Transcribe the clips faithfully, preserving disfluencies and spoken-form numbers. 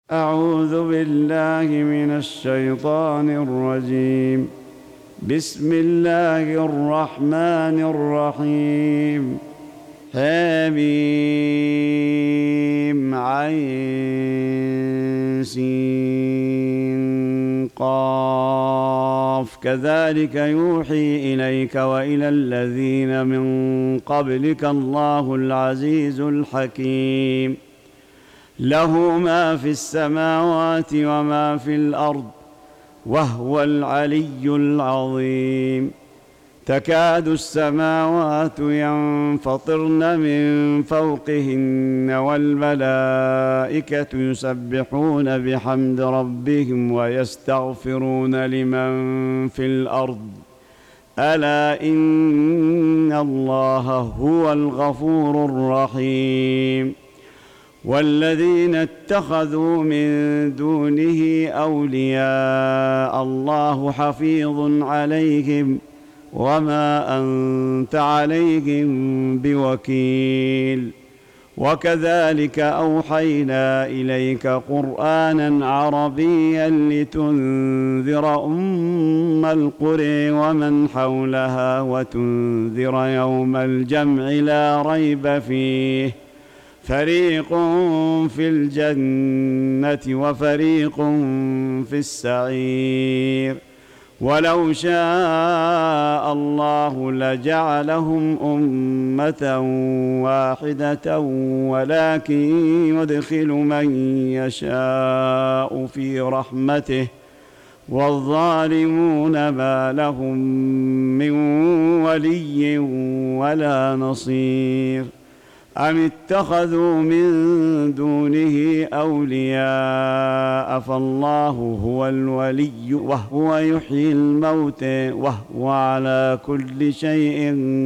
أعوذ بالله من الشيطان الرجيم. بسم الله الرحمن الرحيم. حميم عين سين قاف كذلك يوحي إليك وإلى الذين من قبلك الله العزيز الحكيم. له ما في السماوات وما في الأرض وهو العلي العظيم. تكاد السماوات ينفطرن من فوقهن والملائكة يسبحون بحمد ربهم ويستغفرون لمن في الأرض ألا إن الله هو الغفور الرحيم. والذين اتخذوا من دونه أولياء الله حفيظ عليهم وما أنت عليهم بوكيل. وكذلك أوحينا إليك قرآنا عربيا لتنذر أم القرى ومن حولها وتنذر يوم الجمع لا ريب فيه فريق في الجنة وفريق في السعير. ولو شاء الله لجعلهم أمة واحدة ولكن يدخل من يشاء في رحمته والظالمون ما لهم من ولي ولا نصير. أم اتخذوا من دونه أولياء فالله هو الولي وهو يحيي الموتى وهو على كل شيء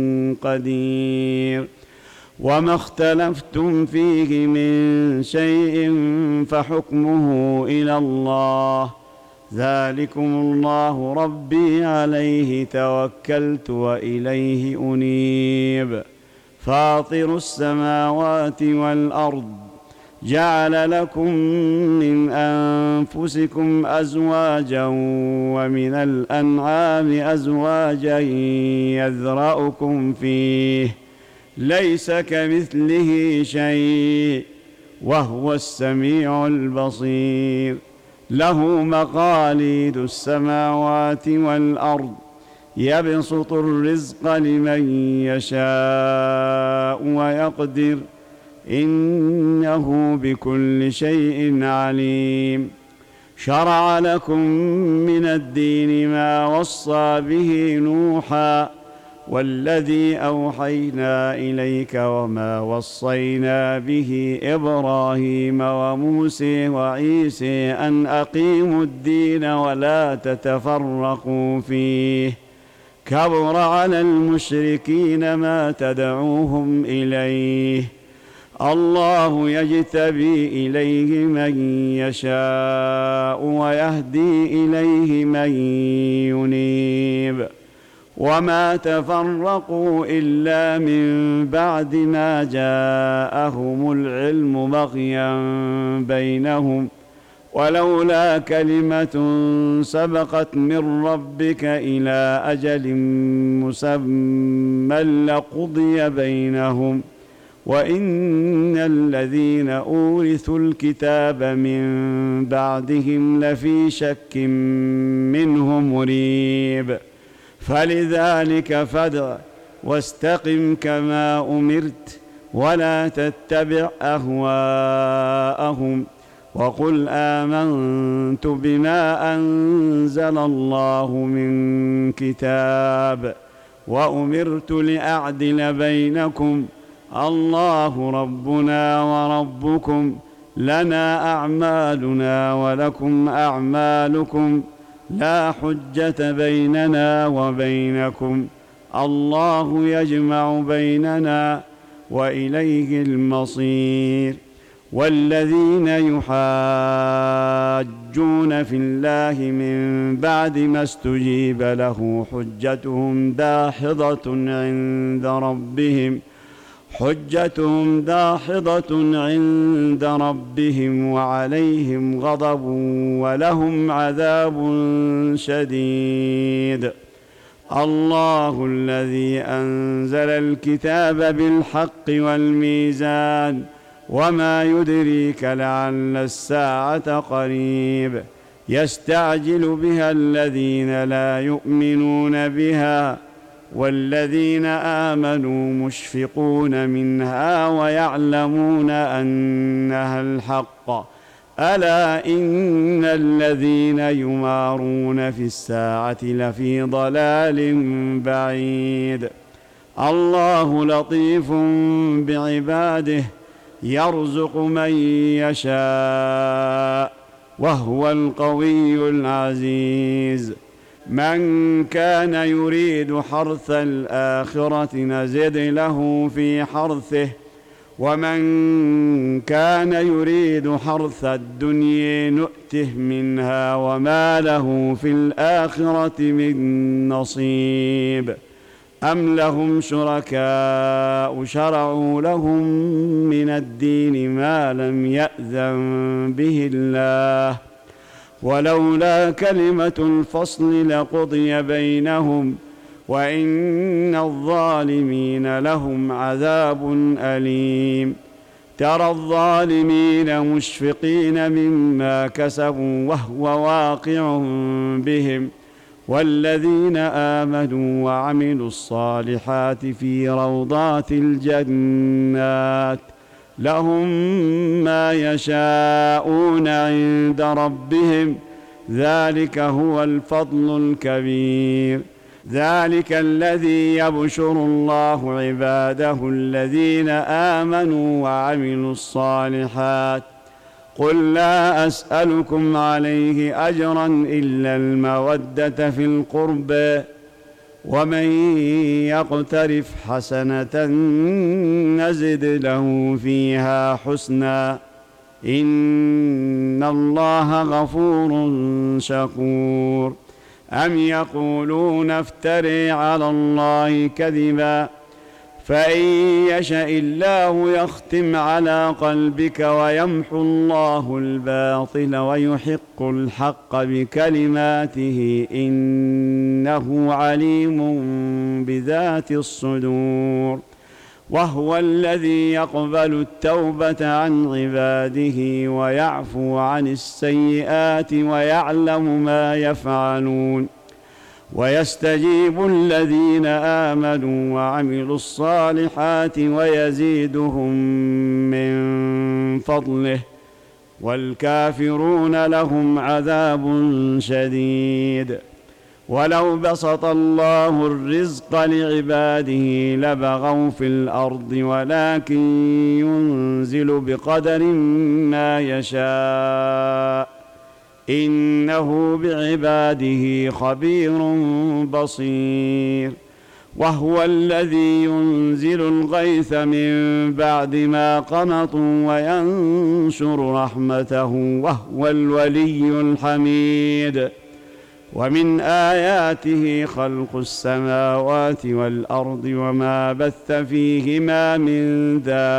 قدير. وما اختلفتم فيه من شيء فحكمه إلى الله ذلكم الله ربي عليه توكلت وإليه أنيب. فاطر السماوات والأرض جعل لكم من أنفسكم أزواجا ومن الأنعام أزواجا يذرأكم فيه ليس كمثله شيء وهو السميع البصير. له مقاليد السماوات والأرض يبسط الرزق لمن يشاء ويقدر إنه بكل شيء عليم. شرع لكم من الدين ما وصى به نوحا والذي أوحينا إليك وما وصينا به إبراهيم وموسى وعيسى أن أقيموا الدين ولا تتفرقوا فيه كبر على المشركين ما تدعوهم إليه. الله يجتبي إليه من يشاء ويهدي إليه من ينيب. وما تفرقوا إلا من بعد ما جاءهم العلم بغيا بينهم ولولا كلمة سبقت من ربك إلى أجل مسمى لقضي بينهم وإن الذين أورثوا الكتاب من بعدهم لفي شك منه مريب. فلذلك فادع واستقم كما أمرت ولا تتبع أهواءهم وقل آمنت بما أنزل الله من كتاب وأمرت لأعدل بينكم الله ربنا وربكم لنا أعمالنا ولكم أعمالكم لا حجة بيننا وبينكم الله يجمع بيننا وإليه المصير. والذين يحاجون في الله من بعد ما استجيب له حجتهم داحضة عند ربهم حجتهم داحضة عند ربهم وعليهم غضب ولهم عذاب شديد. الله الذي أنزل الكتاب بالحق والميزان وما يدريك لعل الساعة قريب يستعجل بها الذين لا يؤمنون بها والذين آمنوا مشفقون منها ويعلمون أنها الحق ألا إن الذين يمارون في الساعة لفي ضلال بعيد. الله لطيف بعباده يرزق من يشاء وهو القوي العزيز. من كان يريد حرث الآخرة نزد له في حرثه ومن كان يريد حرث الدنيا نؤته منها وما له في الآخرة من نصيب. أم لهم شركاء شرعوا لهم من الدين ما لم يأذن به الله ولولا كلمة الفصل لقضي بينهم وإن الظالمين لهم عذاب أليم. ترى الظالمين مشفقين مما كسبوا وهو واقع بهم والذين آمنوا وعملوا الصالحات في روضات الجنات لهم ما يشاءون عند ربهم ذلك هو الفضل الكبير. ذلك الذي يبشر الله عباده الذين آمنوا وعملوا الصالحات. قل لا أسألكم عليه أجرا إلا المودة في القربى ومن يقترف حسنة نزد له فيها حسنا إن الله غفور شكور. أم يقولون افتري على الله كذبا فإن يشأ الله يختم على قلبك ويمحو الله الباطل ويحق الحق بكلماته إنه عليم بذات الصدور. وهو الذي يقبل التوبة عن عباده ويعفو عن السيئات ويعلم ما يفعلون ويستجيب الذين آمنوا وعملوا الصالحات ويزيدهم من فضله والكافرون لهم عذاب شديد. ولو بسط الله الرزق لعباده لبغوا في الأرض ولكن ينزل بقدر ما يشاء إنه بعباده خبير بصير. وهو الذي ينزل الغيث من بعد ما قنطوا وينشر رحمته وهو الولي الحميد. ومن آياته خلق السماوات والأرض وما بث فيهما من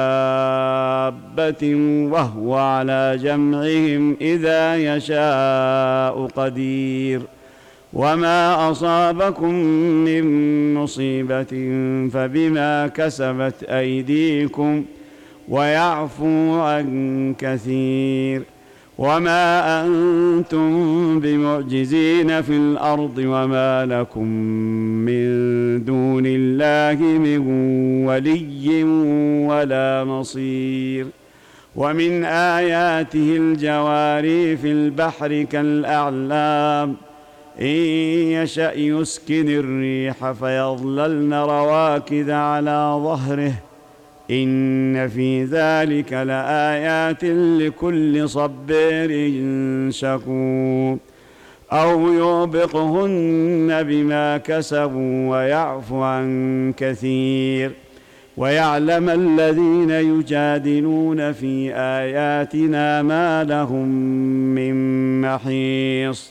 دابة وهو على جمعهم إذا يشاء قدير. وما أصابكم من مصيبة فبما كسبت أيديكم ويعفو عن كثير. وما أنتم بمعجزين في الأرض وما لكم من دون الله من ولي ولا نصير. ومن آياته الجواري في البحر كالأعلام إن يشأ يسكن الريح فيظللن رواكد على ظهره إن في ذلك لآيات لكل صبار شكور. أو يوبقهن بما كسبوا ويعفو عن كثير ويعلم الذين يجادلون في آياتنا ما لهم من محيص.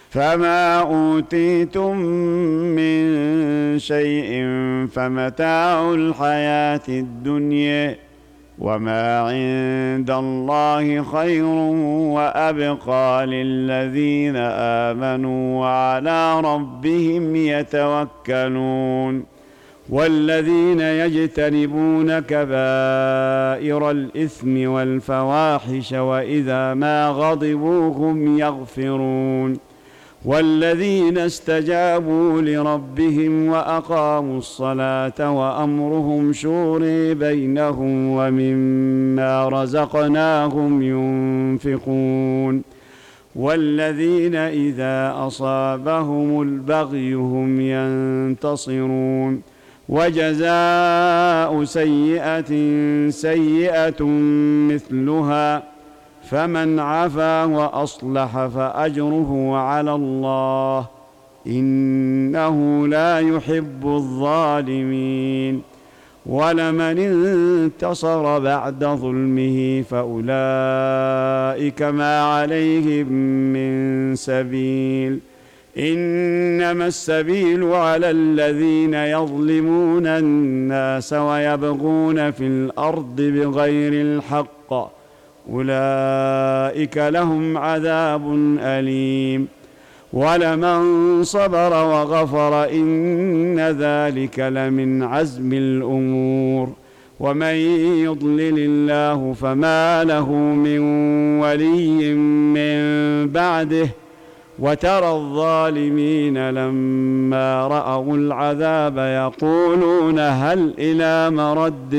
فما أوتيتم من شيء فمتاع الحياة الدنيا وما عند الله خير وأبقى للذين آمنوا وعلى ربهم يتوكلون والذين يجتنبون كبائر الإثم والفواحش وإذا ما غضبوا هم يغفرون والذين استجابوا لربهم وأقاموا الصلاة وأمرهم شورى بينهم ومما رزقناهم ينفقون والذين إذا أصابهم البغي هم ينتصرون وجزاء سيئة سيئة مثلها فمن عفا وأصلح فأجره على الله إنه لا يحب الظالمين ولمن انتصر بعد ظلمه فأولئك ما عليهم من سبيل إنما السبيل على الذين يظلمون الناس ويبغون في الأرض بغير الحق أولئك لهم عذاب أليم ولمن صبر وغفر إن ذلك لمن عزم الأمور ومن يضلل الله فما له من ولي من بعده وترى الظالمين لما رأوا العذاب يقولون هل إلى مرد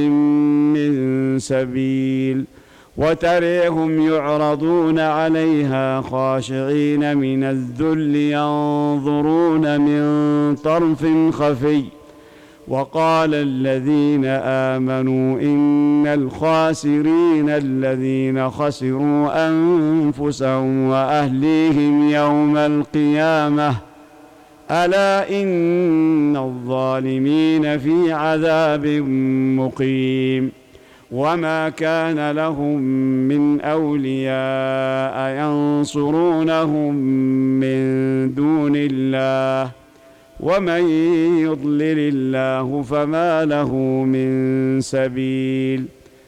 من سبيل وتريهم يعرضون عليها خاشعين من الذل ينظرون من طرف خفي وقال الذين آمنوا إن الخاسرين الذين خسروا أنفسهم وأهليهم يوم القيامة ألا إن الظالمين في عذاب مقيم وما كان لهم من أولياء ينصرونهم من دون الله ومن يضلل الله فما له من سبيل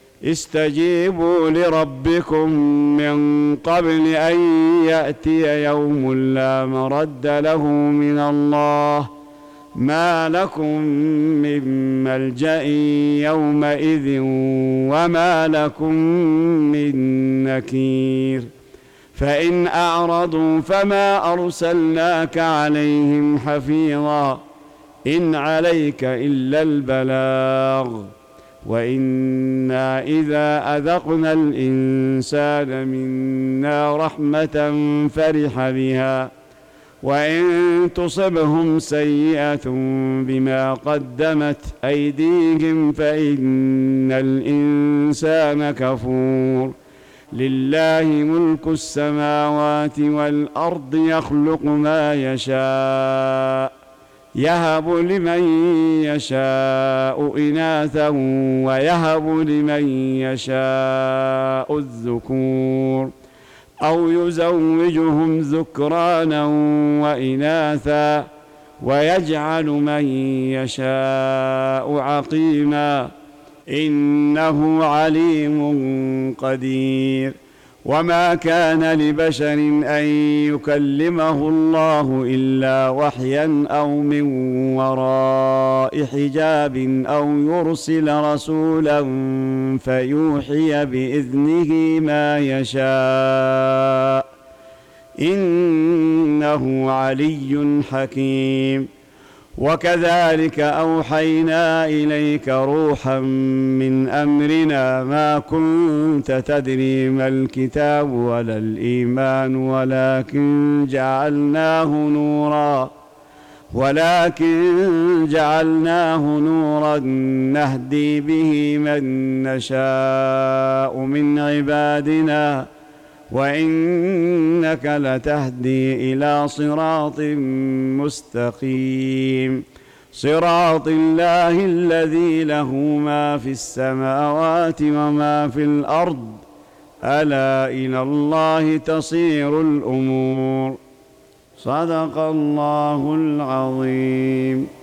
استجيبوا لربكم من قبل أن يأتي يوم لا مرد له من الله ما لكم من ملجأ يومئذ وما لكم من نكير فإن أعرضوا فما أرسلناك عليهم حفيظا إن عليك إلا البلاغ وإنا إذا أذقنا الإنسان منا رحمة فرح بها وإن تصبهم سيئة بما قدمت أيديهم فإن الإنسان كفور لله ملك السماوات والأرض يخلق ما يشاء يهب لمن يشاء إناثا ويهب لمن يشاء الذكور أو يزوجهم ذكرانا وإناثا ويجعل من يشاء عقيما إنه عليم قدير وما كان لبشر أن يكلمه الله إلا وحيا أو من وراء حجاب أو يرسل رسولا فيوحي بإذنه ما يشاء إنه علي حكيم وكذلك أوحينا إليك روحا من أمرنا ما كنت تدري ما الكتاب ولا الإيمان ولكن جعلناه نورا ولكن جعلناه نورا نهدي به من نشاء من عبادنا وإنك لتهدي إلى صراط مستقيم صراط الله الذي له ما في السماوات وما في الأرض ألا إلى الله تصير الأمور صدق الله العظيم.